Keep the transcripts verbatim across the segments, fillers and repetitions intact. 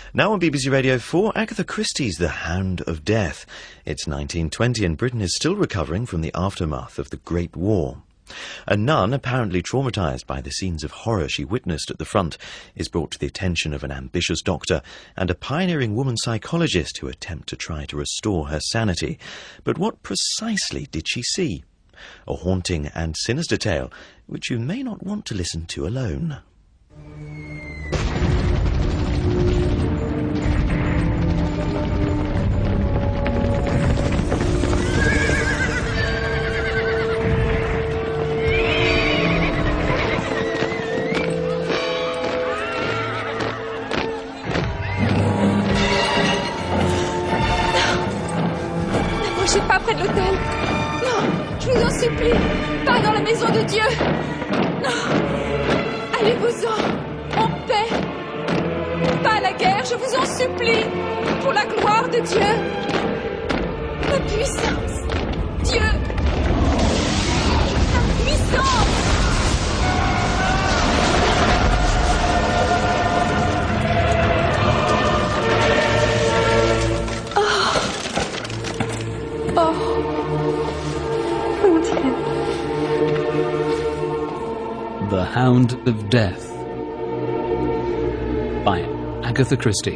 Now on B B C Radio four, Agatha Christie's The Hound of Death. It's nineteen twenty and Britain is still recovering from the aftermath of the Great War. A nun, apparently traumatised by the scenes of horror she witnessed at the front, is brought to the attention of an ambitious doctor and a pioneering woman psychologist who attempt to try to restore her sanity. But what precisely did she see? A haunting and sinister tale, which you may not want to listen to alone. N'approchez pas près de l'hôtel. Non, je vous en supplie, pas dans la maison de Dieu. Non, allez-vous-en, en paix. Pas à la guerre, je vous en supplie, pour la gloire de Dieu. La puissance, Dieu, la puissance. The Hound of Death by Agatha Christie.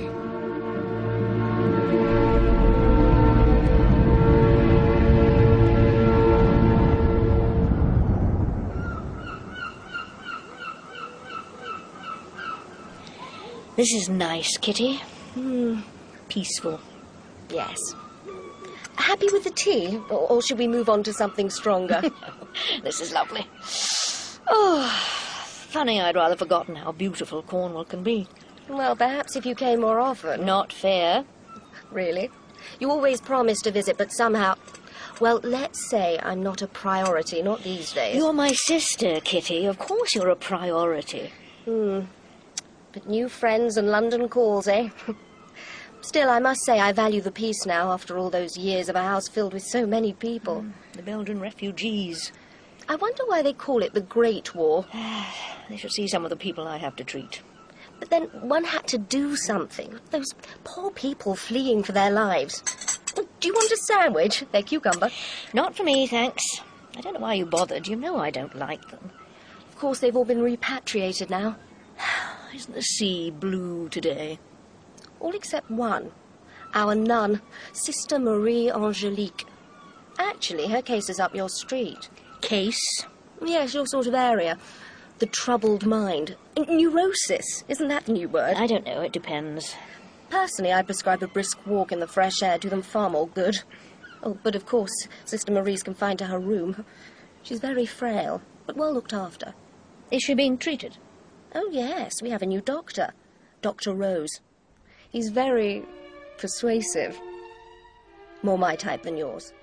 This is nice, Kitty. Mm, peaceful. Yes. Happy with the tea, or, or should we move on to something stronger? This is lovely. Oh, funny I'd rather forgotten how beautiful Cornwall can be. Well, perhaps if you came more often. Not fair. Really? You always promise to visit, but somehow... Well, let's say I'm not a priority, not these days. You're my sister, Kitty. Of course you're a priority. Hmm. But new friends and London calls, eh? Still, I must say I value the peace now, after all those years of a house filled with so many people. Mm, the Belgian refugees. I wonder why they call it the Great War. They should see some of the people I have to treat. But then one had to do something. Those poor people fleeing for their lives. Do you want a sandwich? They're cucumber. Not for me, thanks. I don't know why you bothered. You know I don't like them. Of course, they've all been repatriated now. Isn't the sea blue today? All except one. Our nun, Sister Marie Angelique. Actually, her case is up your street. Case? Yes, your sort of area. The troubled mind. Neurosis. Isn't that the new word? I don't know. It depends. Personally, I'd prescribe a brisk walk in the fresh air. Do them far more good. Oh, but of course, Sister Marie's confined to her room. She's very frail, but well looked after. Is she being treated? Oh, yes. We have a new doctor. Doctor Rose. He's very persuasive. More my type than yours.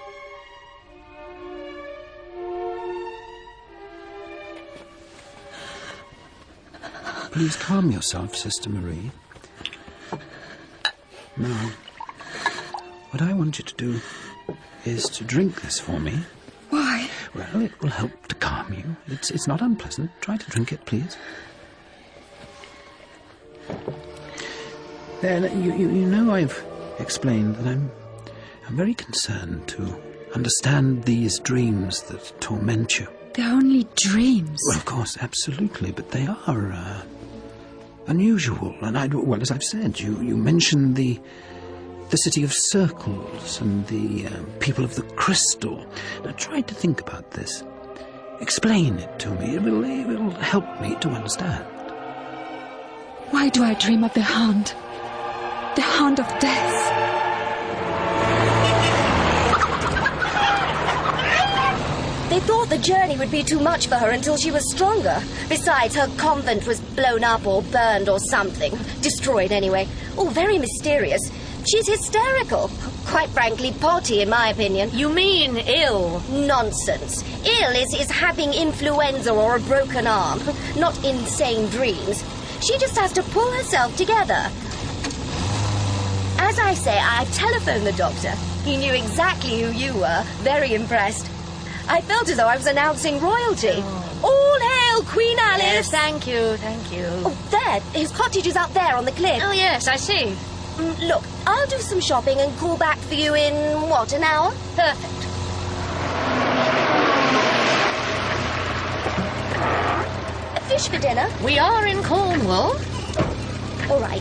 Please calm yourself, Sister Marie. Now, what I want you to do is to drink this for me. Why? Well, it will help to calm you. It's, it's not unpleasant. Try to drink it, please. There, you, you, you know I've explained that I'm, I'm very concerned to understand these dreams that torment you. They're only dreams. Well, of course, absolutely, but they are uh, unusual. And I, well, as I've said, you, you mentioned the the city of circles and the uh, people of the crystal. Now, try to think about this. Explain it to me. It will, it will help me to understand. Why do I dream of the Hound? The Hound of Death. They thought the journey would be too much for her until she was stronger. Besides, her convent was blown up or burned or something. Destroyed, anyway. Oh, very mysterious. She's hysterical. Quite frankly, potty, in my opinion. You mean ill? Nonsense. Ill is, is having influenza or a broken arm, not insane dreams. She just has to pull herself together. As I say, I telephoned the doctor. He knew exactly who you were. Very impressed. I felt as though I was announcing royalty. Oh. All hail Queen Alice! Yes, thank you, thank you. Oh, there. His cottage is up there on the cliff. Oh, yes, I see. Mm, look, I'll do some shopping and call back for you in, what, an hour? Perfect. A fish for dinner? We are in Cornwall. All right.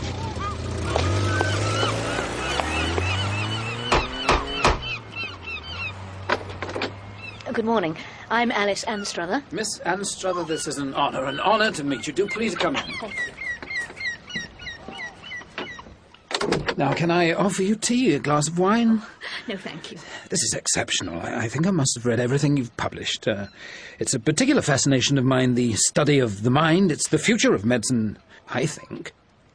Good morning. I'm Alice Anstruther. Miss Anstruther, this is an honour, an honour to meet you. Do please come in. Thank you. Now, can I offer you tea, a glass of wine? No, thank you. This is exceptional. I, I think I must have read everything you've published. Uh, it's a particular fascination of mine, the study of the mind. It's the future of medicine, I think.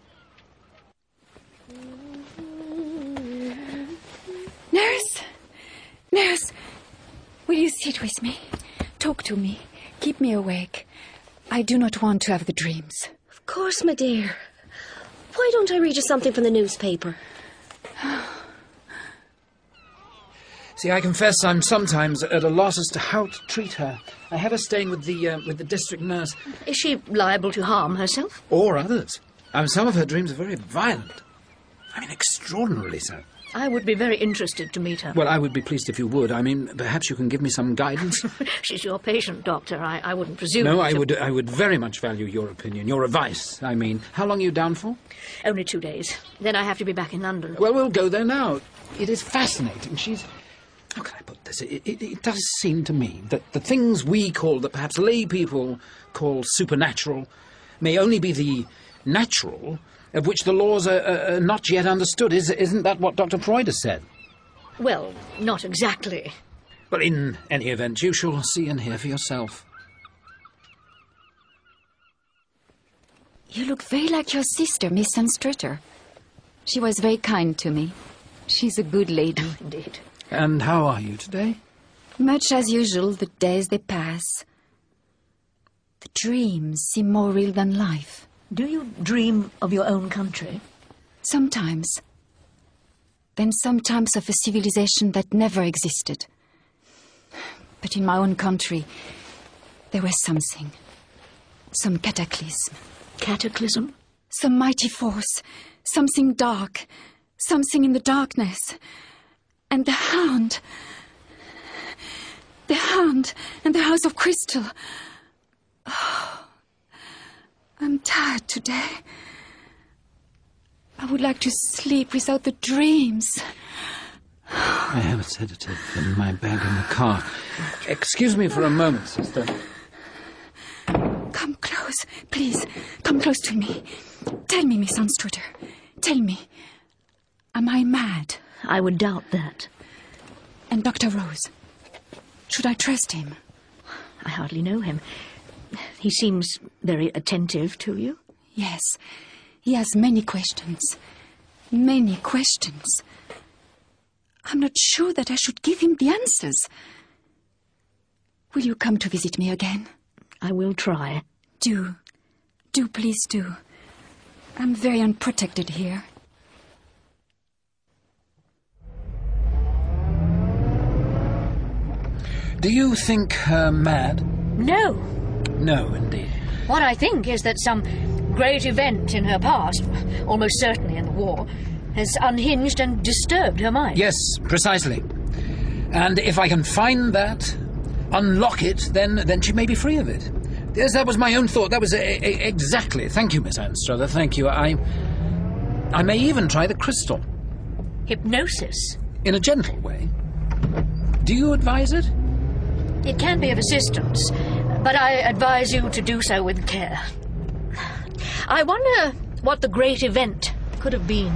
Nurse! Nurse! Will you sit with me? Talk to me. Keep me awake. I do not want to have the dreams. Of course, my dear. Why don't I read you something from the newspaper? See, I confess I'm sometimes at a loss as to how to treat her. I have her staying with the uh, with the district nurse. Is she liable to harm herself? Or others. Um, some of her dreams are very violent. I mean, extraordinarily so. I would be very interested to meet her. Well, I would be pleased if you would. I mean, perhaps you can give me some guidance. She's your patient, Doctor. I, I wouldn't presume No, I to... would I would very much value your opinion, your advice. I mean, how long are you down for? Only two days. Then I have to be back in London. Well, we'll go there now. It is fascinating. She's... How can I put this? It, it, it does seem to me that the things we call, that perhaps lay people call supernatural, may only be the natural, of which the laws are, are, are not yet understood. Is, isn't that what Doctor Freud has said? Well, not exactly. But in any event, you shall see and hear for yourself. You look very like your sister, Miss Anstruther. She was very kind to me. She's a good lady. Indeed. And how are you today? Much as usual, the days they pass. The dreams seem more real than life. Do you dream of your own country? Sometimes. Then sometimes of a civilization that never existed. But in my own country, there was something. Some cataclysm. Cataclysm? Some mighty force. Something dark. Something in the darkness. And the Hound. The Hound and the House of Crystal. Oh, I'm tired today. I would like to sleep without the dreams. I have a sedative in my bag in the car. Excuse me for a moment, sister. Come close, please. Come close to me. Tell me, Miss Anstruther. Tell me. Am I mad? I would doubt that. And Doctor Rose? Should I trust him? I hardly know him. He seems very attentive to you. Yes. He has many questions. Many questions. I'm not sure that I should give him the answers. Will you come to visit me again? I will try. Do. Do, please do. I'm very unprotected here. Do you think her mad? No. No, indeed. What I think is that some great event in her past, almost certainly in the war, has unhinged and disturbed her mind. Yes, precisely. And if I can find that, unlock it, then then she may be free of it. Yes, that was my own thought. That was a, a, exactly. Thank you, Miss Anstruther. Thank you. I, I may even try the crystal. Hypnosis? In a gentle way. Do you advise it? It can be of assistance, but I advise you to do so with care. I wonder what the great event could have been.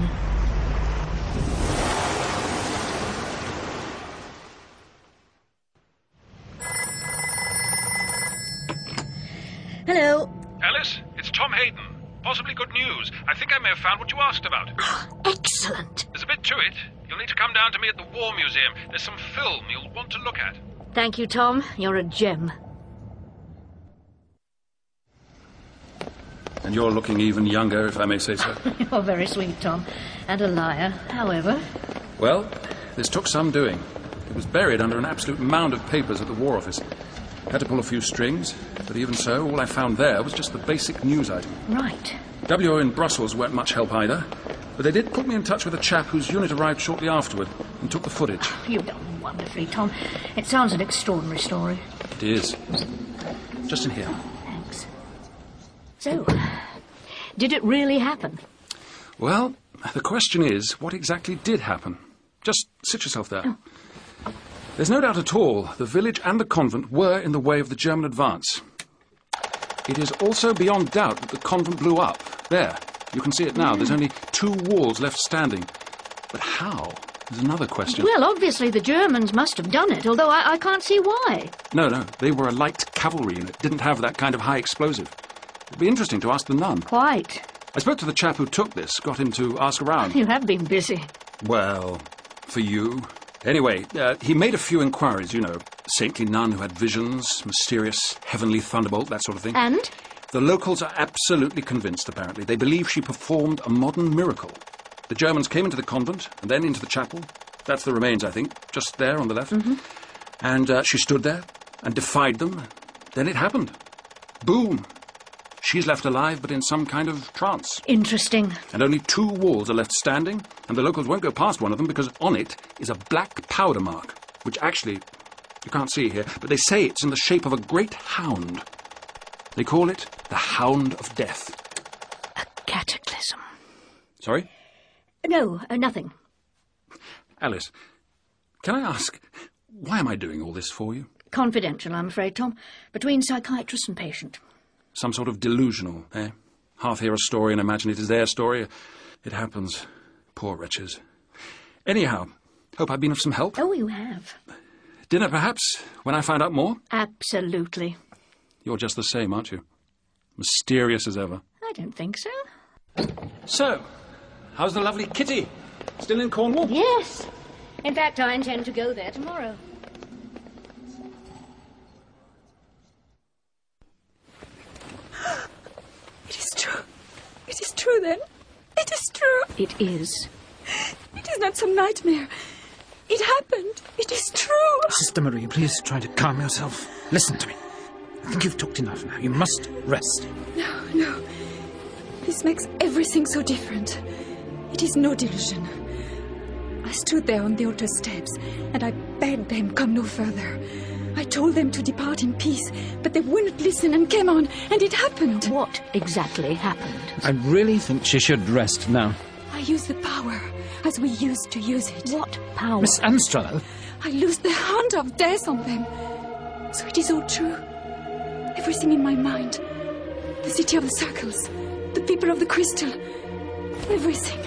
Hello. Alice, it's Tom Hayden. Possibly good news. I think I may have found what you asked about. Excellent. There's a bit to it. You'll need to come down to me at the War Museum. There's some film you'll want to look at. Thank you, Tom. You're a gem. And you're looking even younger, if I may say so. You're very sweet, Tom. And a liar, however. Well, this took some doing. It was buried under an absolute mound of papers at the War Office. Had to pull a few strings, but even so, all I found there was just the basic news item. Right. W O in Brussels weren't much help either, but they did put me in touch with a chap whose unit arrived shortly afterward and took the footage. You've done wonderfully, Tom. It sounds an extraordinary story. It is. Just in here. Thanks. So, did it really happen? Well, the question is, what exactly did happen? Just sit yourself there. Oh. There's no doubt at all the village and the convent were in the way of the German advance. It is also beyond doubt that the convent blew up. There, you can see it now. There's only two walls left standing. But how is another question. Well, obviously the Germans must have done it, although I, I can't see why. No, no, they were a light cavalry unit, didn't have that kind of high explosive. It'd be interesting to ask the nun. Quite. I spoke to the chap who took this, got him to ask around. You have been busy. Well, for you. Anyway, uh, he made a few inquiries, you know. Saintly nun who had visions, mysterious, heavenly thunderbolt, that sort of thing. And? The locals are absolutely convinced, apparently. They believe she performed a modern miracle. The Germans came into the convent and then into the chapel. That's the remains, I think, just there on the left. Mm-hmm. And uh, she stood there and defied them. Then it happened. Boom. She's left alive, but in some kind of trance. Interesting. And only two walls are left standing, and the locals won't go past one of them because on it is a black powder mark, which actually, you can't see here, but they say it's in the shape of a great hound. They call it the Hound of Death. A cataclysm. Sorry? No, uh, nothing. Alice, can I ask, why am I doing all this for you? Confidential, I'm afraid, Tom. Between psychiatrist and patient. Some sort of delusional, eh? Half hear a story and imagine it is their story. It happens. Poor wretches. Anyhow, hope I've been of some help. Oh, you have. Dinner, perhaps, when I find out more? Absolutely. You're just the same, aren't you? Mysterious as ever. I don't think so. So, how's the lovely Kitty? Still in Cornwall? Yes. In fact, I intend to go there tomorrow. It is true. It is true, then. It is true. It is. It is not some nightmare. It happened. It is true. Sister Marie, please try to calm yourself. Listen to me. I think you've talked enough now. You must rest. No, no. This makes everything so different. It is no delusion. I stood there on the altar steps, and I begged them come no further. I told them to depart in peace, but they wouldn't listen and came on, and it happened. What exactly happened? I really think she should rest now. I used the power as we used to use it. What power? Miss Anstruther? I loosed the hound of death on them. So it is all true. Everything in my mind. The city of the circles. The people of the crystal. Everything.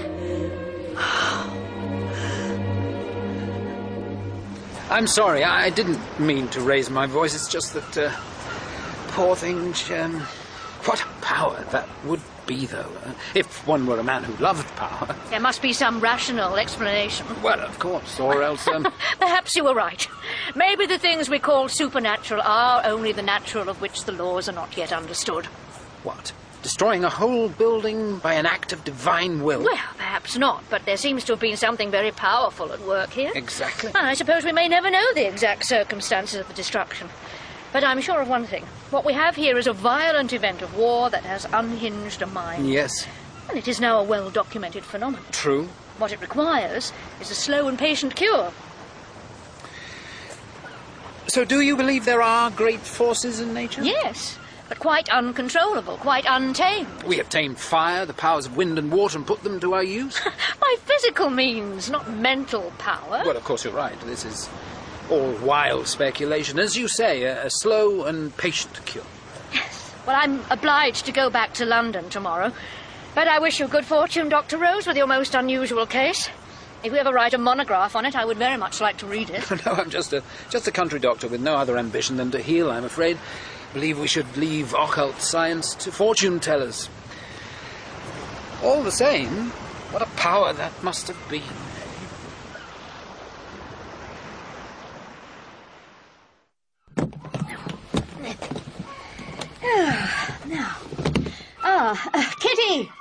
I'm sorry, I didn't mean to raise my voice. It's just that, uh, poor thing, she, um, what a power that would be, though, uh, if one were a man who loved power. There must be some rational explanation. Well, of course, or else, um... Perhaps you were right. Maybe the things we call supernatural are only the natural of which the laws are not yet understood. What? Destroying a whole building by an act of divine will? Well, perhaps not, but there seems to have been something very powerful at work here. Exactly. And I suppose we may never know the exact circumstances of the destruction. But I'm sure of one thing. What we have here is a violent event of war that has unhinged a mind. Yes. And it is now a well-documented phenomenon. True. What it requires is a slow and patient cure. So do you believe there are great forces in nature? Yes, but quite uncontrollable, quite untamed. We have tamed fire, the powers of wind and water, and put them to our use? By physical means, not mental power. Well, of course you're right. This is all wild speculation. As you say, a, a slow and patient cure. Yes. Well, I'm obliged to go back to London tomorrow. But I wish you good fortune, Doctor Rose, with your most unusual case. If you ever write a monograph on it, I would very much like to read it. No, I'm just a just a country doctor with no other ambition than to heal, I'm afraid. I believe we should leave occult science to fortune-tellers. All the same, what a power that must have been. Now. Ah, uh, Kitty!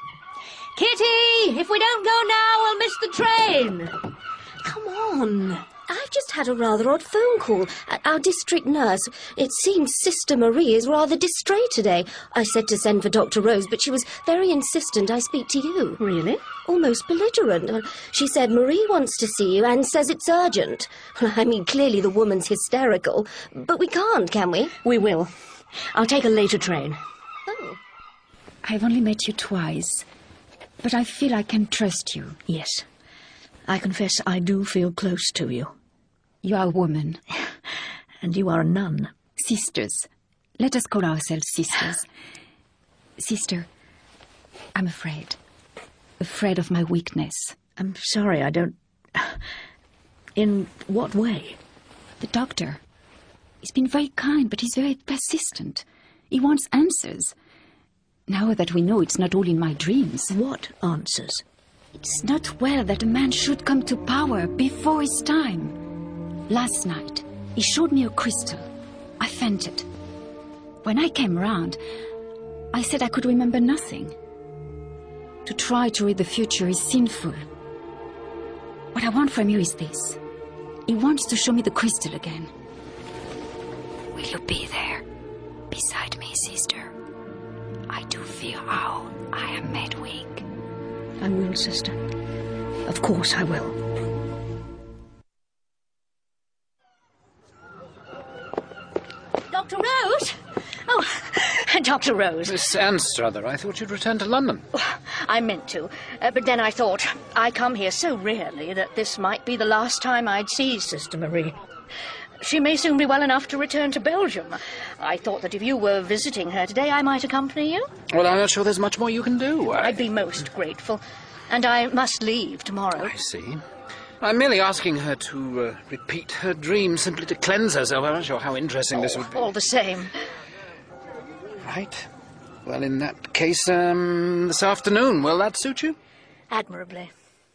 Kitty! If we don't go now, we'll miss the train. Come on. I've just just had a rather odd phone call. Our district nurse. It seems Sister Marie is rather distrait today. I said to send for Doctor Rose, but she was very insistent I speak to you. Really? Almost belligerent. Uh, She said Marie wants to see you and says it's urgent. I mean, clearly the woman's hysterical. But we can't, can we? We will. I'll take a later train. Oh. I've only met you twice, but I feel I can trust you. Yes. I confess I do feel close to you. You are a woman. And you are a nun. Sisters. Let us call ourselves sisters. Sister, I'm afraid. Afraid of my weakness. I'm sorry, I don't... In what way? The doctor. He's been very kind, but he's very persistent. He wants answers. Now that we know it's not all in my dreams. What answers? It's not well that a man should come to power before his time. Last night, he showed me a crystal. I fainted. When I came round, I said I could remember nothing. To try to read the future is sinful. What I want from you is this. He wants to show me the crystal again. Will you be there, beside me, sister? I do feel how I am made weak. I will, sister. Of course I will. Doctor Rose? Oh, Doctor Rose. Miss Anstruther, I thought you'd return to London. I meant to, uh, but then I thought I come here so rarely that this might be the last time I'd see Sister Marie. She may soon be well enough to return to Belgium. I thought that if you were visiting her today, I might accompany you. Well, I'm not sure there's much more you can do. I... I'd be most grateful. And I must leave tomorrow. I see. I'm merely asking her to uh, repeat her dream simply to cleanse herself. I'm not sure how interesting this would be. All the same. Right. Well, in that case, um, this afternoon, will that suit you? Admirably.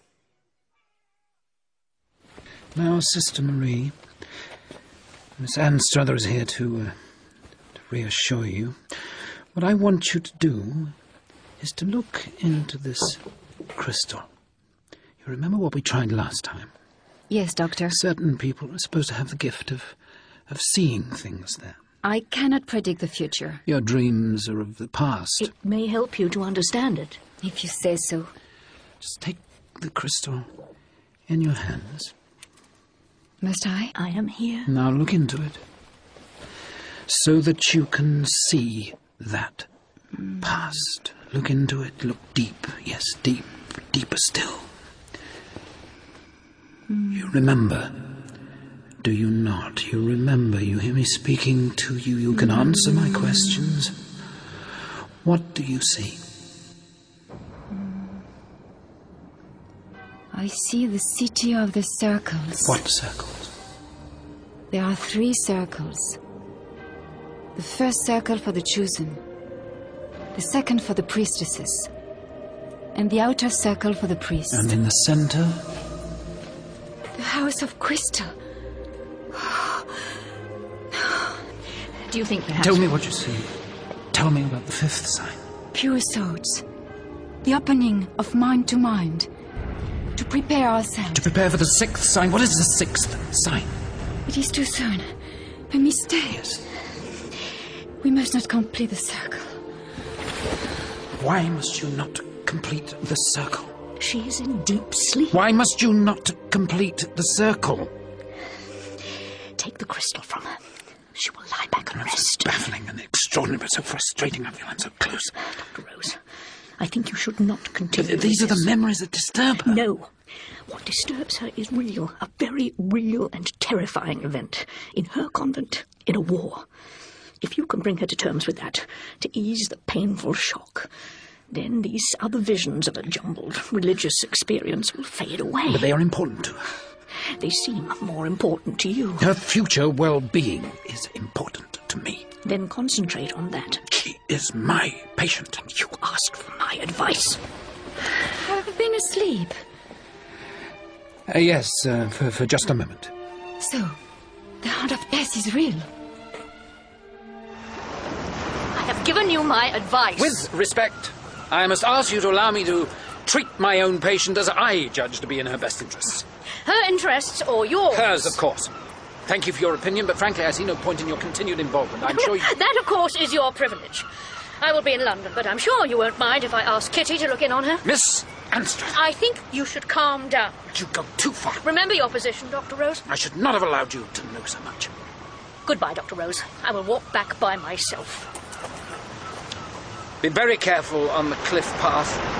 Now, Sister Marie, Miss Anstruther is here to, uh, to reassure you. What I want you to do is to look into this crystal. You remember what we tried last time? Yes, Doctor. Certain people are supposed to have the gift of, of seeing things there. I cannot predict the future. Your dreams are of the past. It may help you to understand it. If you say so. Just take the crystal in your hands. Must I? I am here. Now look into it, so that you can see that mm. past. Look into it, look deep, yes, deep, deeper still. Mm. You remember, do you not? You remember, you hear me speaking to you, you can mm. answer my questions. What do you see? I see the city of the circles. What circles? There are three circles. The first circle for the chosen, the second for the priestesses, and the outer circle for the priests. And in the center? The House of Crystal. Do you think perhaps... Tell me what you see. Tell me about the fifth sign. Pure souls. The opening of mind to mind. To prepare ourselves. To prepare for the sixth sign. What is the sixth sign? It is too soon. A mistake. Yes. We must not complete the circle. Why must you not complete the circle? She is in deep sleep. Why must you not complete the circle? Take the crystal from her. She will lie back and That's rest. So baffling and extraordinary, but so frustrating. I feel I'm so close. Doctor Rose, I think you should not continue. But these are the memories that disturb her. No. What disturbs her is real, a very real and terrifying event. In her convent, in a war. If you can bring her to terms with that, to ease the painful shock, then these other visions of a jumbled religious experience will fade away. But they are important to her. They seem more important to you. Her future well-being is important to me. Then concentrate on that. She is my patient. And you ask for my advice. Have you been asleep? Uh, yes, uh, for, for just a moment. So, the hand of death is real. I have given you my advice. With respect, I must ask you to allow me to treat my own patient as I judge to be in her best interests. Her interests or yours? Hers, of course. Thank you for your opinion, but frankly, I see no point in your continued involvement. I'm sure you... That, of course, is your privilege. I will be in London, but I'm sure you won't mind if I ask Kitty to look in on her. Miss Anstruther. I think you should calm down. You go too far. Remember your position, Doctor Rose. I should not have allowed you to know so much. Goodbye, Doctor Rose. I will walk back by myself. Be very careful on the cliff path.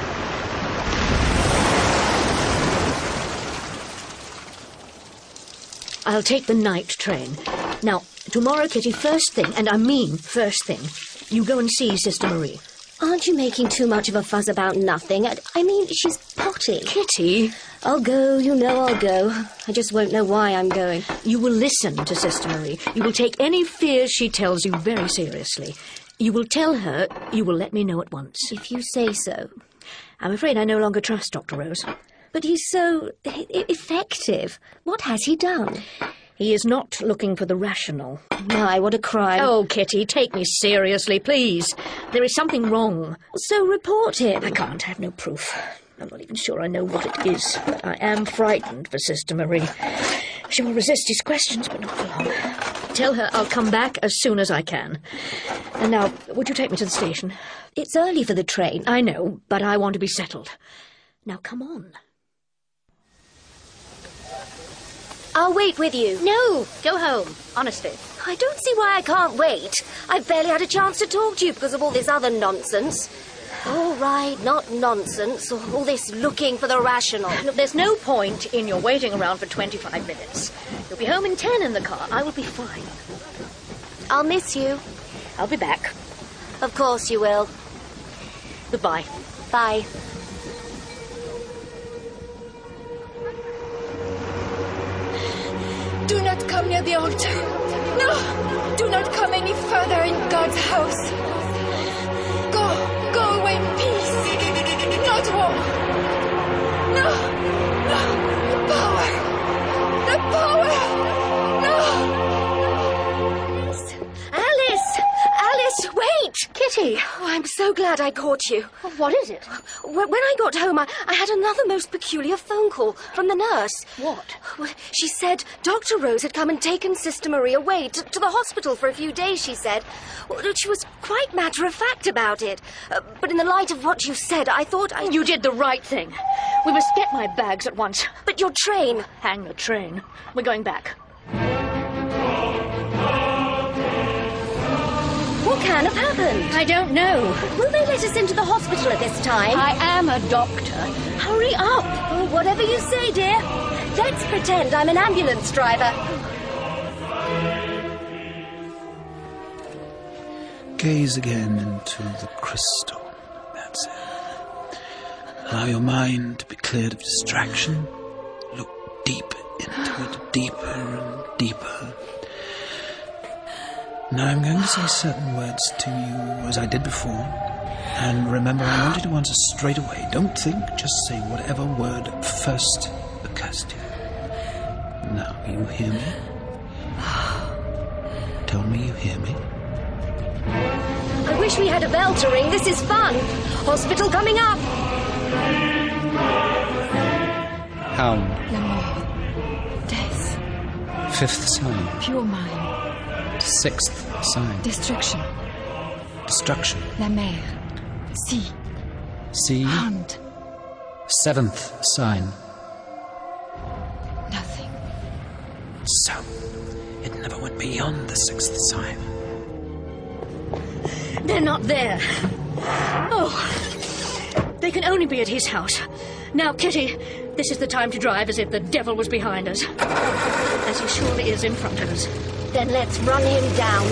I'll take the night train. Now, tomorrow, Kitty, first thing, and I mean first thing, you go and see Sister Marie. Aren't you making too much of a fuss about nothing? I, I mean, she's potty. Kitty! I'll go, you know I'll go. I just won't know why I'm going. You will listen to Sister Marie. You will take any fears she tells you very seriously. You will tell her, you will let me know at once. If you say so. I'm afraid I no longer trust Doctor Rose. But he's so e- effective. What has he done? He is not looking for the rational. My, what a crime. Oh, Kitty, take me seriously, please. There is something wrong. So report him. I can't have no proof. I'm not even sure I know what it is, but I am frightened for Sister Marie. She will resist his questions, but not for long. Tell her I'll come back as soon as I can. And now, would you take me to the station? It's early for the train. I know, but I want to be settled. Now, come on. I'll wait with you. No, go home, honestly. I don't see why I can't wait. I've barely had a chance to talk to you because of all this other nonsense. All right, not nonsense. All this looking for the rational. Look, there's no point in your waiting around for twenty-five minutes. You'll be home in ten in the car. I will be fine. I'll miss you. I'll be back. Of course you will. Goodbye. Bye. Do not come near the altar. No! Do not come any further in God's house. Go, go away in peace. Not war. No! No! The power! The power! No! Alice! Alice, wait! Kitty! Oh, I'm so glad I caught you. What is it? When I got home, I, I had another most peculiar phone call from the nurse. What? Well, she said Doctor Rose had come and taken Sister Marie away to, to the hospital for a few days, she said. Well, she was quite matter-of-fact about it. Uh, but in the light of what you said, I thought I... You did the right thing. We must get my bags at once. But your train... Hang the train. We're going back. What can have happened? I don't know. Will they let us into the hospital at this time? I am a doctor. Hurry up. Oh, whatever you say, dear. Let's pretend I'm an ambulance driver. Gaze again into the crystal. That's it. Allow your mind to be cleared of distraction. Look deep into it, deeper and deeper. Now I'm going to say certain words to you as I did before. And remember, I want you to answer straight away. Don't think, just say whatever word first occurs to you. Now, you hear me? Tell me you hear me. I wish we had a bell to ring. This is fun. Hospital coming up. Hound. La mort. Death. Fifth sign. Pure mind. Sixth sign. Destruction. Destruction. La mer. Sea. Sea. Hound. Seventh sign. Nothing. So, it never went beyond the sixth sign. They're not there. Oh, they can only be at his house. Now, Kitty, this is the time to drive as if the devil was behind us. As he surely is in front of us. Then let's run him down.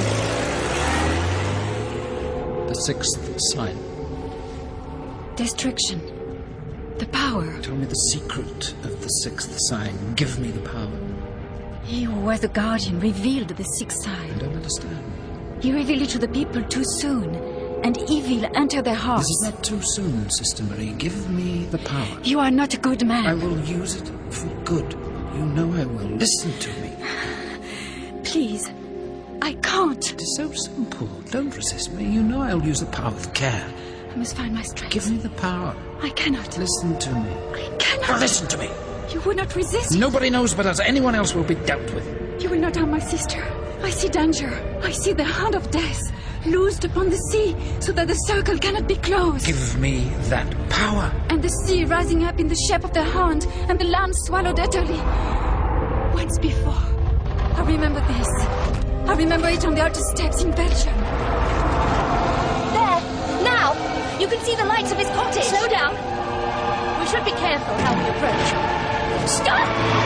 The sixth sign. Destruction. The power. Tell me the secret of the sixth sign. Give me the power. He who was the guardian revealed the sixth I sign. don't understand. He revealed it to the people too soon, and evil entered their This hearts. is not too soon, Sister Marie. Give me the power. You are not a good man. I will use it for good. You know I will. Listen to me. Please. I can't. It is so simple. Don't resist me. You know I'll use the power with care. I must find my strength. Give me the power. I cannot. Listen to me. I cannot. Now listen to me. You would not resist. Nobody knows but us. Anyone else will be dealt with. You will not harm my sister. I see danger. I see the Hound of Death loosed upon the sea so that the circle cannot be closed. Give me that power. And the sea rising up in the shape of the hound and the land swallowed utterly. Once before. I remember this. I remember it on the altar steps in Belgium. There! Now! You can see the lights of his cottage. Slow down. We should be careful how we approach. Stop!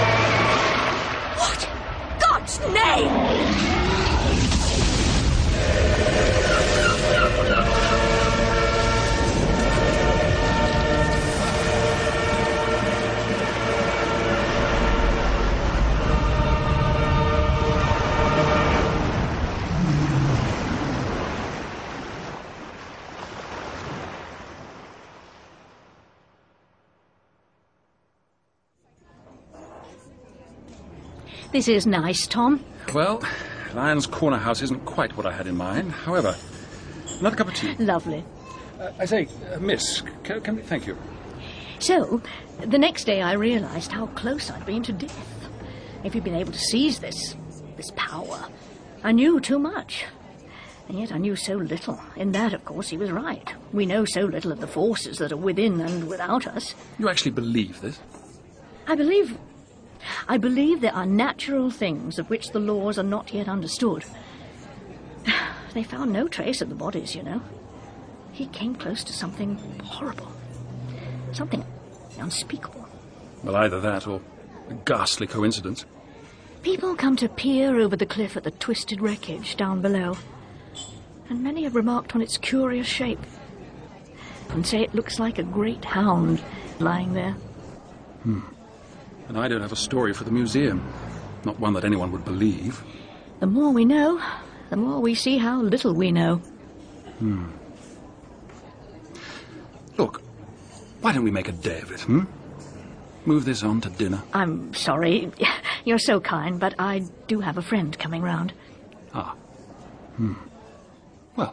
What? God's name! This is nice, Tom. Well, Lion's Corner House isn't quite what I had in mind. However, another cup of tea. Lovely. Uh, I say, uh, miss, can, can we... Thank you. So, the next day I realised how close I'd been to death. If he'd been able to seize this, this power, I knew too much. And yet I knew so little. In that, of course, he was right. We know so little of the forces that are within and without us. You actually believe this? I believe... I believe there are natural things of which the laws are not yet understood. They found no trace of the bodies, you know. He came close to something horrible. Something unspeakable. Well, either that or a ghastly coincidence. People come to peer over the cliff at the twisted wreckage down below, and many have remarked on its curious shape and say it looks like a great hound lying there. Hmm. And I don't have a story for the museum. Not one that anyone would believe. The more we know, the more we see how little we know. Hmm. Look, why don't we make a day of it, hmm? Move this on to dinner. I'm sorry. You're so kind, but I do have a friend coming round. Ah. Hmm. Well.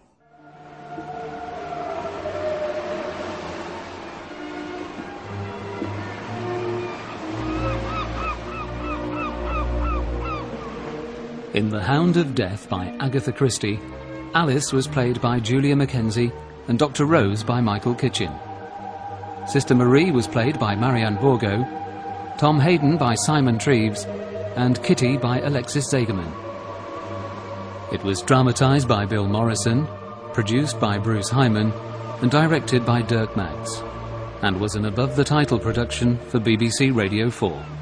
In The Hound of Death by Agatha Christie, Alice was played by Julia Mackenzie and Doctor Rose by Michael Kitchen. Sister Marie was played by Marianne Borgo, Tom Hayden by Simon Treves, and Kitty by Alexis Zagerman. It was dramatised by Bill Morrison, produced by Bruce Hyman, and directed by Dirk Maggs, and was an above-the-title production for B B C Radio four.